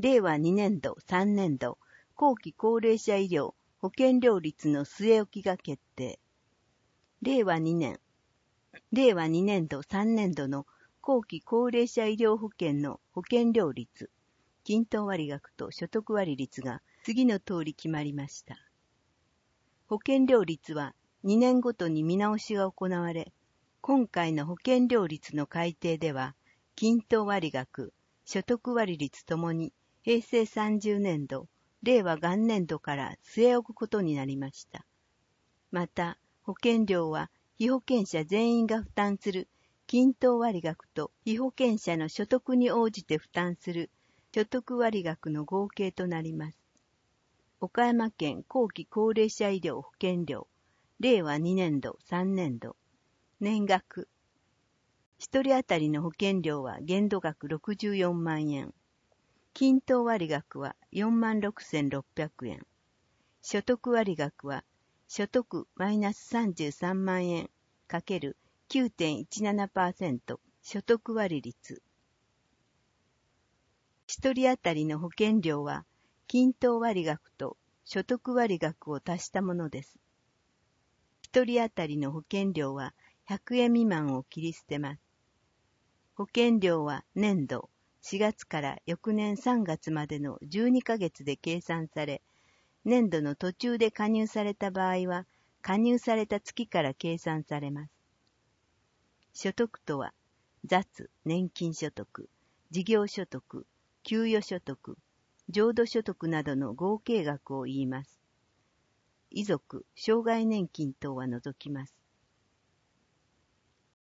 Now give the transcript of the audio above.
令和2年度3年度後期高齢者医療保険料率の据え置きが決定。令和2年度3年度の後期高齢者医療保険の保険料率、均等割額と所得割率が次の通り決まりました。保険料率は2年ごとに見直しが行われ、今回の保険料率の改定では、均等割額、所得割率ともに平成30年度、令和元年度から据え置くことになりました。また、保険料は被保険者全員が負担する均等割額と被保険者の所得に応じて負担する所得割額の合計となります。岡山県後期高齢者医療保険料、令和2年度3年度、年額。1人当たりの保険料は限度額64万円。均等割額は46,600円。所得割額は所得マイナス33万円×9.17% 所得割率。1人当たりの保険料は均等割額と所得割額を足したものです。1人当たりの保険料は100円未満を切り捨てます。保険料は年度4月から翌年3月までの12ヶ月で計算され、年度の途中で加入された場合は、加入された月から計算されます。所得とは、雑、年金所得、事業所得、給与所得、浄土所得などの合計額を言います。遺族、障害年金等は除きます。